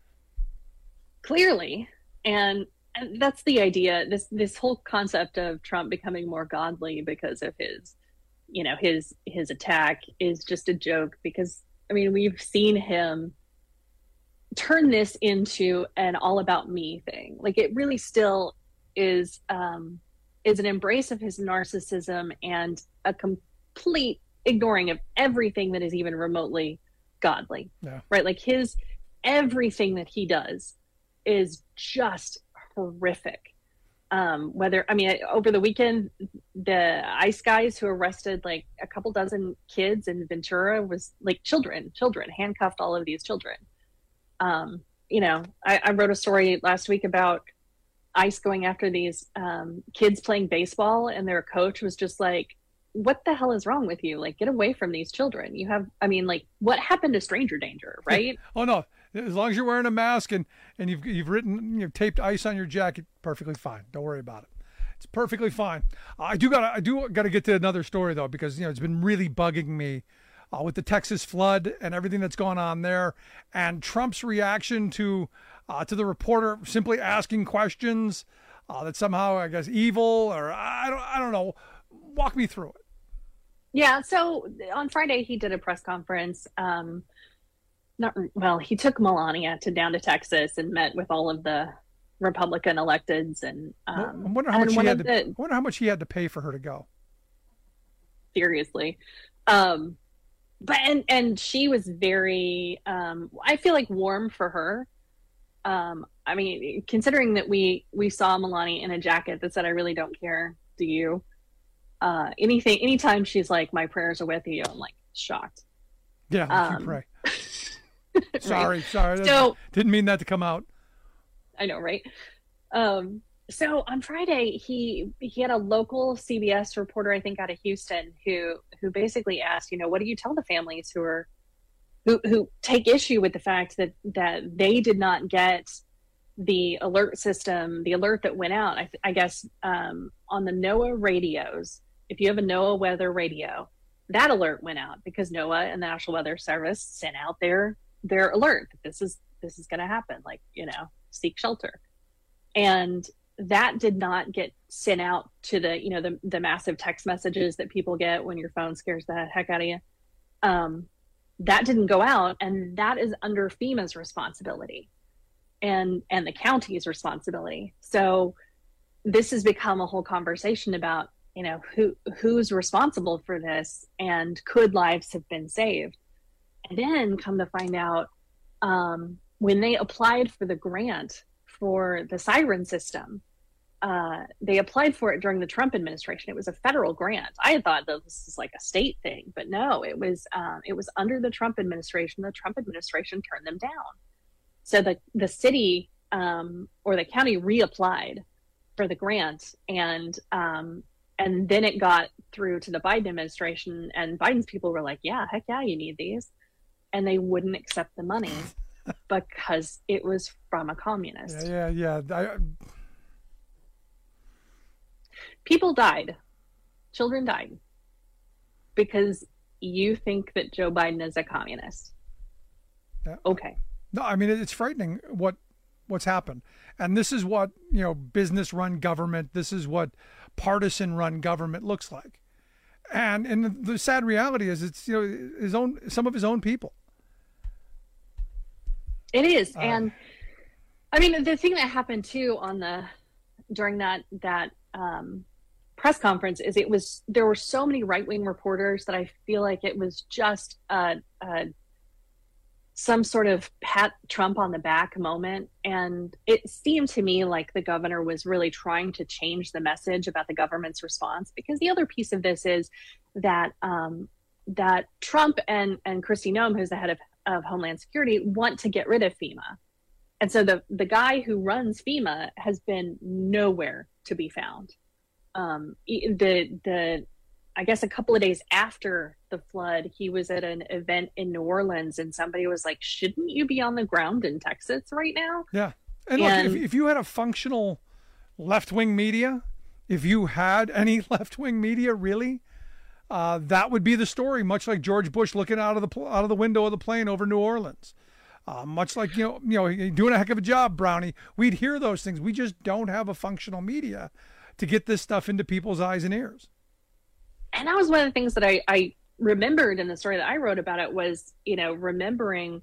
Clearly. And, and that's the idea. This, this whole concept of Trump becoming more godly because of his, you know, his, his attack is just a joke because, I mean, we've seen him turn this into an all about me thing. Like it really still is um is an embrace of his narcissism and a complete ignoring of everything that is even remotely godly. Yeah. Right? Like his everything that he does is just horrific. Um whether I mean over the weekend the ICE guys who arrested like a couple dozen kids in Ventura was like children children handcuffed all of these children. Um, you know, I, I wrote a story last week about ICE going after these um, kids playing baseball, and their coach was just like, what the hell is wrong with you? Like, get away from these children. You have, I mean, like, what happened to stranger danger, right? Oh, no. As long as you're wearing a mask and, and you've, you've written, you've taped ICE on your jacket, perfectly fine. Don't worry about it. It's perfectly fine. I do got I do got to get to another story, though, because, you know, it's been really bugging me. Uh, with the Texas flood and everything that's going on there, and Trump's reaction to uh, to the reporter simply asking questions uh, that somehow, I guess, evil or I don't I don't know. Walk me through it. Yeah. So on Friday, he did a press conference. Um, not well, he took Melania to down to Texas and met with all of the Republican electeds. And um, I wonder how and much he had to, the, I wonder how much he had to pay for her to go. Seriously. Um, but, and, and she was very, um, I feel like warm for her. Um, I mean, considering that we, we saw Melania in a jacket that said, "I really don't care. Do you?" Uh, anything, anytime she's like, "My prayers are with you," I'm like shocked. Yeah. Um, you pray. sorry. right. Sorry. So, didn't mean that to come out. I know. Right. Um, so on Friday, he, he had a local C B S reporter, I think out of Houston, who, who basically asked, you know, what do you tell the families who are, who, who take issue with the fact that, that they did not get the alert system, the alert that went out, I, I guess, um, on the NOAA radios. If you have a NOAA weather radio, that alert went out because NOAA and the National Weather Service sent out their, their alert. This is, this is going to happen. Like, you know, seek shelter. And that did not get sent out to the, you know, the, the massive text messages that people get when your phone scares the heck out of you. Um, that didn't go out, and that is under FEMA's responsibility and, and the county's responsibility. So this has become a whole conversation about, you know, who, who's responsible for this and could lives have been saved? And then come to find out, um, when they applied for the grant for the siren system, uh, they applied for it during the Trump administration. It was a federal grant. I had thought that this was like a state thing, but no, it was, um, it was under the Trump administration. The Trump administration turned them down. So the, the city, um, or the county reapplied for the grant, and, um, and then it got through to the Biden administration, and Biden's people were like, yeah, heck yeah, you need these. And they wouldn't accept the money because it was from a communist. Yeah, yeah, yeah. I, People died. Children died because you think that Joe Biden is a communist. Yeah. Okay. No, I mean, it's frightening what what's happened. And this is what, you know, business-run government, this is what partisan-run government looks like. And and the, the sad reality is it's, you know, his own, some of his own people. It is. Uh, and I mean, the thing that happened too on the, during that, that um, press conference is it was, there were so many right-wing reporters that I feel like it was just a, a some sort of pat Trump on the back moment. And it seemed to me like the governor was really trying to change the message about the government's response, because the other piece of this is that, um, that Trump and, and Kristi Noem, who's the head of, of Homeland Security, want to get rid of FEMA. And so the, the guy who runs FEMA has been nowhere to be found. Um, the, the, I guess a couple of days after the flood, he was at an event in New Orleans, and somebody was like, shouldn't you be on the ground in Texas right now? Yeah. And, and look, if, if you had a functional left-wing media, if you had any left-wing media, really, uh, that would be the story, much like George Bush looking out of the out of the window of the plane over New Orleans. Uh, much like, you know, you know, you're doing a heck of a job, Brownie. We'd hear those things. We just don't have a functional media to get this stuff into people's eyes and ears. And that was one of the things that I, I remembered in the story that I wrote about it was, you know, remembering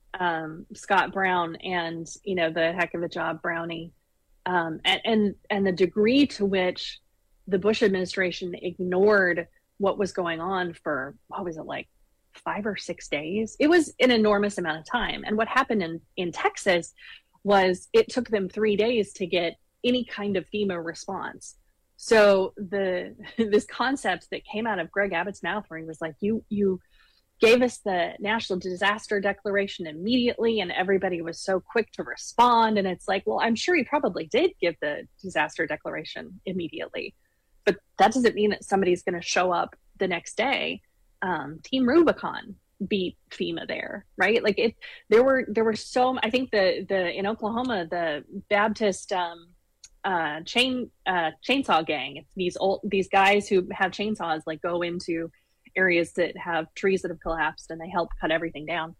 um, Scott Brown and, you know, the heck of a job, Brownie, um, and, and, and the degree to which the Bush administration ignored what was going on for, what was it, like five or six days? It was an enormous amount of time. And what happened in, in Texas was it took them three days to get any kind of FEMA response. So the this concept that came out of Greg Abbott's mouth, where he was like, you you gave us the national disaster declaration immediately, and everybody was so quick to respond. And it's like, well, I'm sure he probably did give the disaster declaration immediately, but that doesn't mean that somebody's going to show up the next day. Um, Team Rubicon beat FEMA there, right? Like it, there were there were so I think the the in Oklahoma, the Baptist um, uh chain uh chainsaw gang, it's these old these guys who have chainsaws, like go into areas that have trees that have collapsed and they help cut everything down.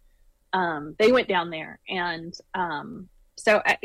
Um they went down there, and um so I,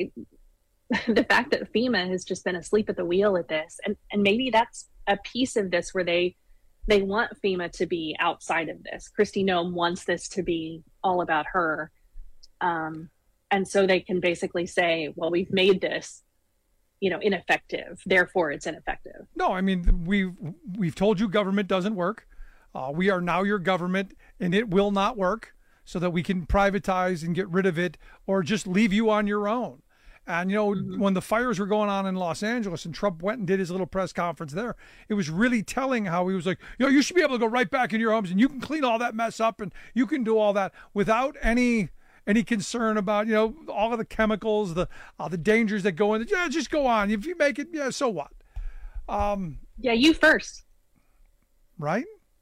the fact that FEMA has just been asleep at the wheel at this, and and maybe that's a piece of this where they they want FEMA to be outside of this. Kristi Noem wants this to be all about her. Um, and so they can basically say, well, we've made this, you know, ineffective, therefore it's ineffective. No, I mean, we've, we've told you government doesn't work. Uh, we are now your government, and it will not work, so that we can privatize and get rid of it or just leave you on your own. And, you know, mm-hmm. when the fires were going on in Los Angeles and Trump went and did his little press conference there, it was really telling how he was like, you know, you should be able to go right back in your homes and you can clean all that mess up and you can do all that without any any concern about, you know, all of the chemicals, the uh, the dangers that go in. Yeah, just go on. If you make it, yeah, so what? Um, yeah, you first. Right?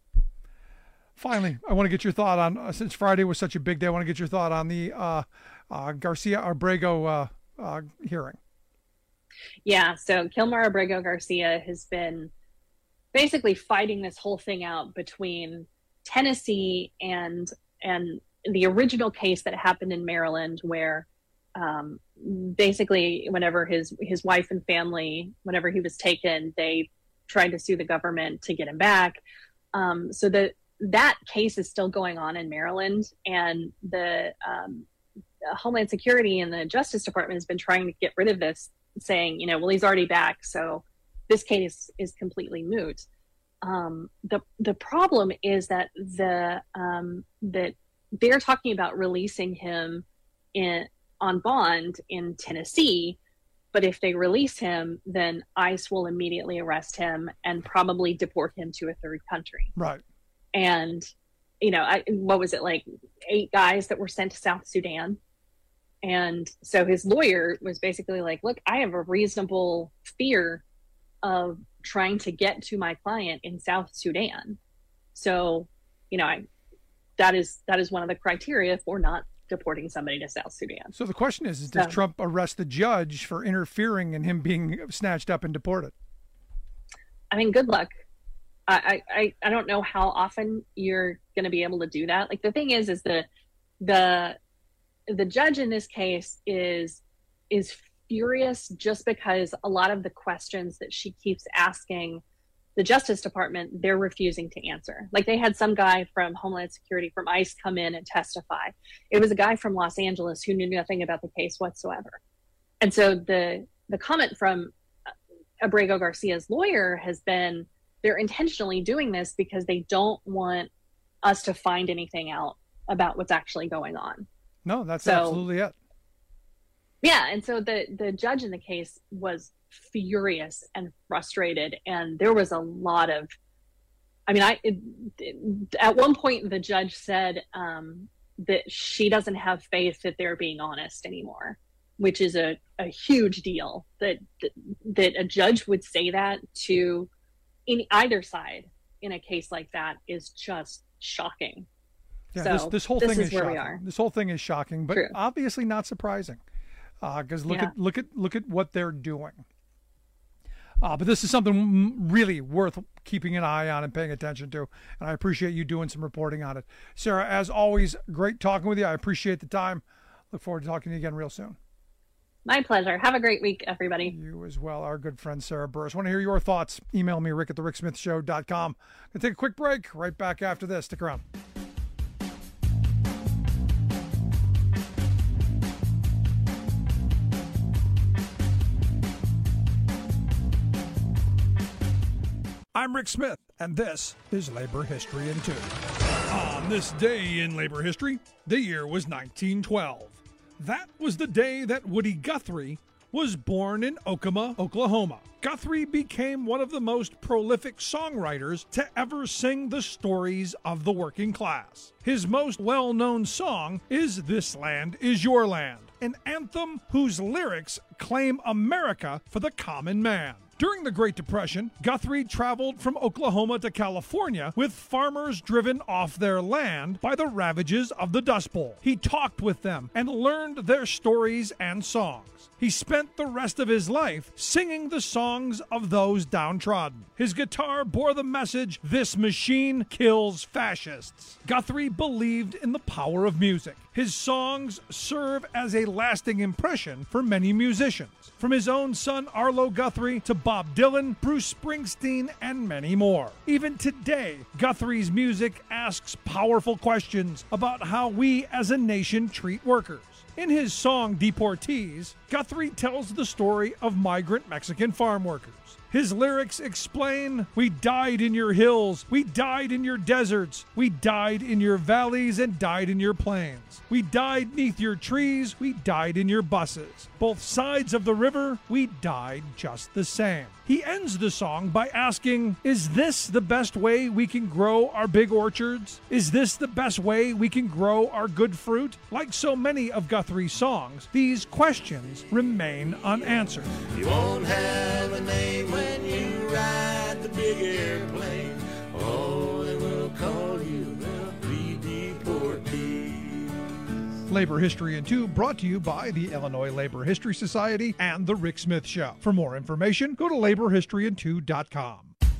Finally, I want to get your thought on, uh, since Friday was such a big day, I want to get your thought on the uh, uh, Garcia Abrego uh, uh, hearing. Yeah, so Kilmer Abrego Garcia has been basically fighting this whole thing out between Tennessee and and the original case that happened in Maryland, where um, basically whenever his his wife and family, whenever he was taken, they tried to sue the government to get him back. Um, so the that case is still going on in Maryland, and the, um, the Homeland Security and the Justice Department has been trying to get rid of this, saying, you know, well, he's already back, so this case is completely moot. Um, the the problem is that the um, that they're talking about releasing him in on bond in Tennessee, but if they release him, then ICE will immediately arrest him and probably deport him to a third country. Right. And, you know, I, what was it, like eight guys that were sent to South Sudan? And so his lawyer was basically like, look, I have a reasonable fear of trying to get to my client in South Sudan. So, you know, I, that is that is one of the criteria for not deporting somebody to South Sudan. So the question is, is does so, Trump arrest the judge for interfering in him being snatched up and deported? I mean, good luck. I, I, I don't know how often you're going to be able to do that. Like, the thing is, is the, the, the judge in this case is, is furious just because a lot of the questions that she keeps asking the Justice Department, they're refusing to answer. Like, they had some guy from Homeland Security, from ICE, come in and testify. It was a guy from Los Angeles who knew nothing about the case whatsoever. And so the, the comment from Abrego Garcia's lawyer has been, they're intentionally doing this because they don't want us to find anything out about what's actually going on. No, that's so, absolutely it. Yeah, and so the the judge in the case was furious and frustrated, and there was a lot of, I mean, I it, it, at one point the judge said um, that she doesn't have faith that they're being honest anymore, which is a, a huge deal. That that a judge would say that to in either side in a case like that is just shocking. Yeah, so this, this whole this thing is, is where shocking. we are. This whole thing is shocking, but True. obviously not surprising. Because uh, look Yeah. at look at look at what they're doing. Uh, but this is something really worth keeping an eye on and paying attention to, and I appreciate you doing some reporting on it, Sarah. As always, great talking with you. I appreciate the time. Look forward to talking to you again real soon. My pleasure. Have a great week, everybody. You as well, our good friend Sarah Burris. Want to hear your thoughts? Email me, rick at the rick smith show dot com. Gonna take a quick break. Right back after this. Stick around. I'm Rick Smith, and this is Labor History in Two. On this day in labor history, the year was nineteen twelve. That was the day that Woody Guthrie was born in Okima, Oklahoma. Guthrie became one of the most prolific songwriters to ever sing the stories of the working class. His most well-known song is This Land Is Your Land, an anthem whose lyrics claim America for the common man. During the Great Depression, Guthrie traveled from Oklahoma to California with farmers driven off their land by the ravages of the Dust Bowl. He talked with them and learned their stories and songs. He spent the rest of his life singing the songs of those downtrodden. His guitar bore the message, "This machine kills fascists." Guthrie believed in the power of music. His songs serve as a lasting impression for many musicians. From his own son Arlo Guthrie to Bob Dylan, Bruce Springsteen, and many more. Even today, Guthrie's music asks powerful questions about how we as a nation treat workers. In his song Deportees, Guthrie tells the story of migrant Mexican farm workers. His lyrics explain, we died in your hills, we died in your deserts, we died in your valleys and died in your plains. We died neath your trees, we died in your buses. Both sides of the river, we died just the same. He ends the song by asking, is this the best way we can grow our big orchards? Is this the best way we can grow our good fruit? Like so many of Guthrie's songs, these questions remain unanswered. You won't have a name when you ride the big airplane. Oh, they will call you the three deportees. Labor History in Two, brought to you by the Illinois Labor History Society and The Rick Smith Show. For more information, go to labor history in two dot com.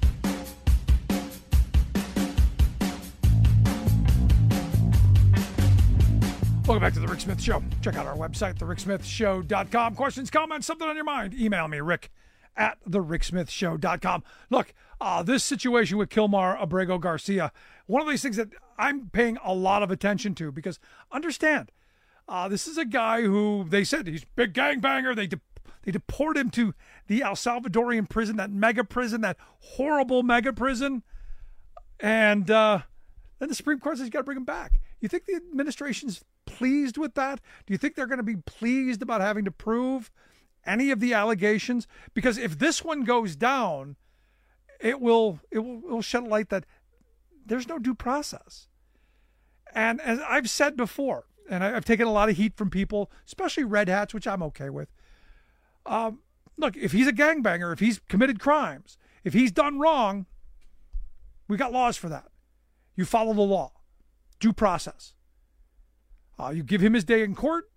Welcome back to The Rick Smith Show. Check out our website, the rick smith show dot com. Questions, comments, something on your mind, email me, rick at the rick smith show dot com. Look, uh, this situation with Kilmar Abrego Garcia, one of these things that I'm paying a lot of attention to, because understand, uh, this is a guy who they said he's a big gangbanger. They de- they deport him to the El Salvadorian prison, that mega prison, that horrible mega prison. And uh, then the Supreme Court says you got to bring him back. You think the administration's pleased with that? Do you think they're going to be pleased about having to prove any of the allegations? Because if this one goes down, it will it will, it will shed a light that there's no due process. And as I've said before, and I've taken a lot of heat from people, especially red hats, which I'm okay with. Um, look, if he's a gangbanger, if he's committed crimes, if he's done wrong, we got laws for that. You follow the law, due process. Uh, you give him his day in court,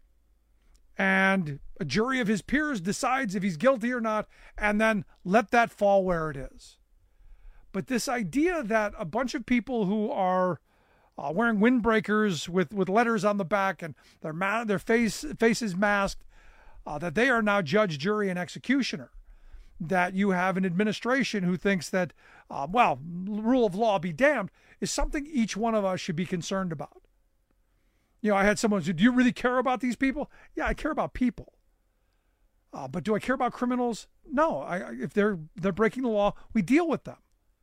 and a jury of his peers decides if he's guilty or not, and then let that fall where it is. But this idea that a bunch of people who are uh, wearing windbreakers with, with letters on the back and their ma- their face faces masked, uh, that they are now judge, jury, and executioner, that you have an administration who thinks that, uh, well, rule of law be damned, is something each one of us should be concerned about. You know, I had someone say, do you really care about these people? Yeah, I care about people. Uh, but do I care about criminals? No. I, if they're they're breaking the law, we deal with them.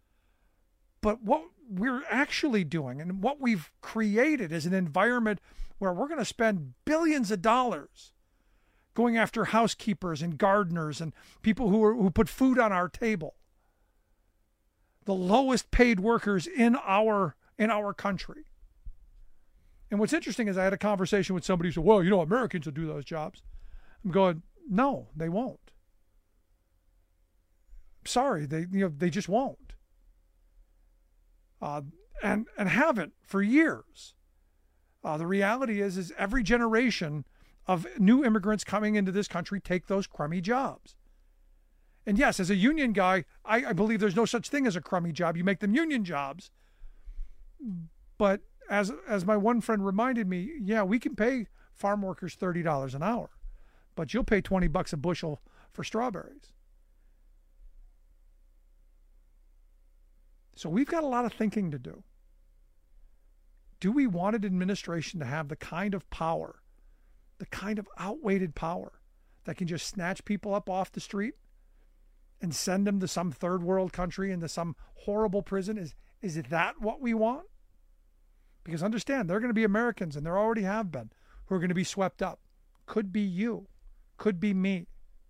But what we're actually doing and what we've created is an environment where we're going to spend billions of dollars going after housekeepers and gardeners and people who are, who put food on our table. The lowest paid workers in our in our country. And what's interesting is I had a conversation with somebody who said, well, you know, Americans will do those jobs. I'm going, no, they won't. Sorry, they you know they just won't. Uh, and and haven't for years. Uh, the reality is, is every generation of new immigrants coming into this country take those crummy jobs. And yes, as a union guy, I, I believe there's no such thing as a crummy job. You make them union jobs. But as as my one friend reminded me, yeah, we can pay farm workers thirty dollars an hour, but you'll pay twenty bucks a bushel for strawberries. So we've got a lot of thinking to do. Do we want an administration to have the kind of power, the kind of outweighed power that can just snatch people up off the street and send them to some third world country, into some horrible prison? Is, is that what we want? Because understand, there are going to be Americans, and there already have been, who are going to be swept up. Could be you. Could be me.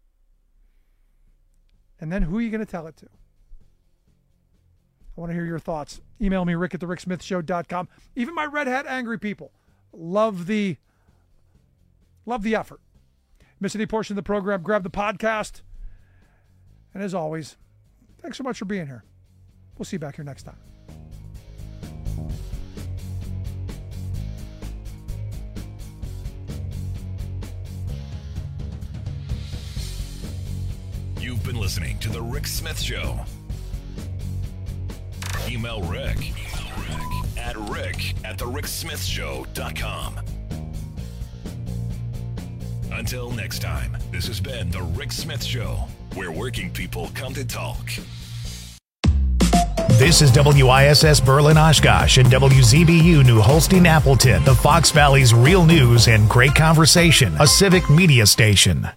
And then who are you going to tell it to? I want to hear your thoughts. Email me, rick at the rick smith show dot com. Even my red hat angry people love the, love the effort. Miss any portion of the program, grab the podcast. And as always, thanks so much for being here. We'll see you back here next time. You've been listening to The Rick Smith Show. Email Rick, Email Rick at rick at the rick smith show dot com. Until next time, this has been The Rick Smith Show. where working people come to talk. This is W I S S Berlin Oshkosh and W Z B U New Holstein Appleton, the Fox Valley's real news and great conversation, a civic media station.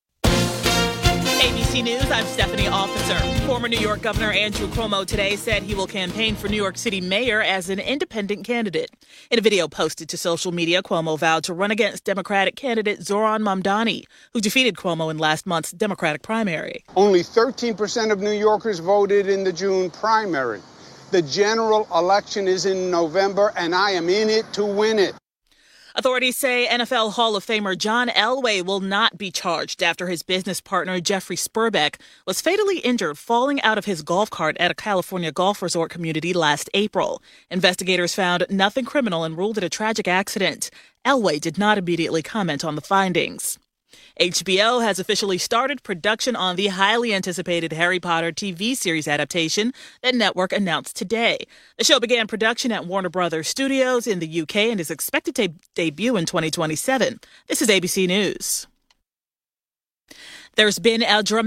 A B C News, I'm Stephanie Officer. Former New York Governor Andrew Cuomo today said he will campaign for New York City mayor as an independent candidate. In a video posted to social media, Cuomo vowed to run against Democratic candidate Zohran Mamdani, who defeated Cuomo in last month's Democratic primary. Only thirteen percent of New Yorkers voted in the June primary. The general election is in November, and I am in it to win it. Authorities say N F L Hall of Famer John Elway will not be charged after his business partner Jeffrey Spurbeck was fatally injured falling out of his golf cart at a California golf resort community last April. Investigators found nothing criminal and ruled it a tragic accident. Elway did not immediately comment on the findings. H B O has officially started production on the highly anticipated Harry Potter T V series adaptation that network announced today. The show began production at Warner Brothers Studios in the U K and is expected to debut in twenty twenty-seven. This is A B C News. There's been a dramatic